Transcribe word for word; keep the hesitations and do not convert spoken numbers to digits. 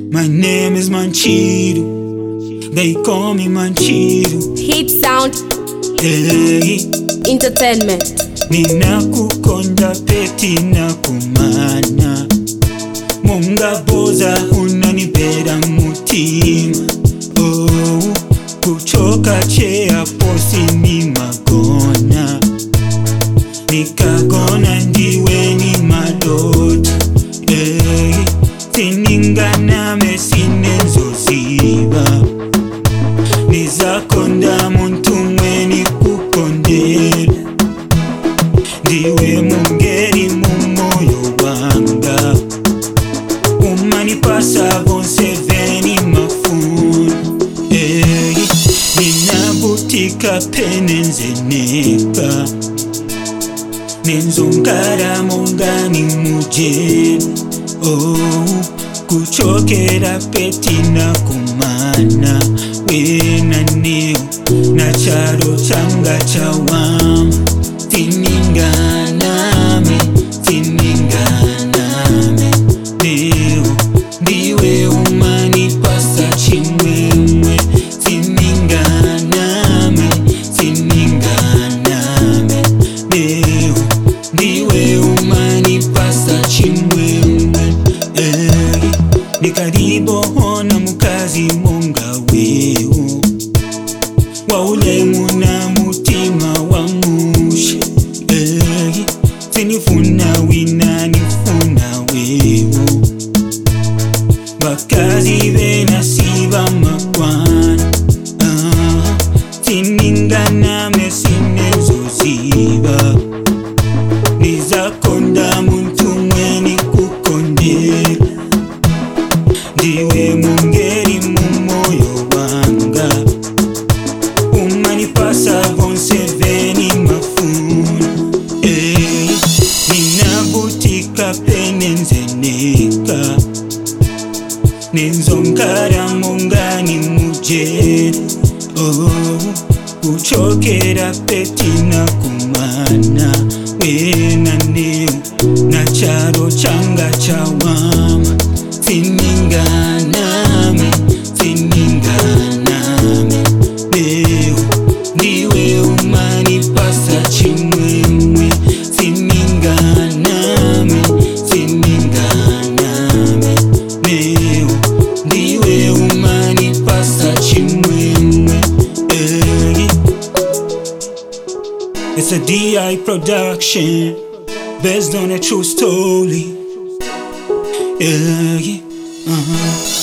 My name is Manchiru, they call me Manchiru. Hit Sound Hey, Entertainment. ninakukonda peti na kumana, munga boza unanibera mutima. Oh, kuchoka chea posi ni magona, nikagona ndiwe ni madota. Hey, tiningana mesinenzo ziba, nizakonda muntu mweni kukondela, ndiwe mungeri mumoyo wanga, umanipasa bonse veni mafuna. Hey, ninabutika penenze neka, nenzongara mongani mujeni. Oh, kuchokera peti na kumana, wena neo na charo changa chawama. Tininganame, tininganame, neo ndiwe umanipasa chimwemwe. Tininganame, tininganame, neo ndiwe umanipasa chimwemwe. Hey, nikaribo hona mukazi monga wewo, waulemu na mutima wamushe. Hey, sinifuna wina nifuna wewo, bakazi bena siba makwana. Ah, tiningana mesinenzo ziba, nizakonda muntu mweni kukondela, ndiwe mungeri mumoyo wanga, umanipasa bonse veni mafuna. Hey, ninabutika penenze neka, nenzongara mongani mujeni. Oh, kuchokera peti na kumana, wena neo na charo changa chawama. Tininganame, tininganame, neo ndiwe umanipasa chimwemwe. Tininganame, tininganame, neo ndiwe umanipasa chimwemwe. Hey, it's a D I production based on a true story. Yeah, uh-huh.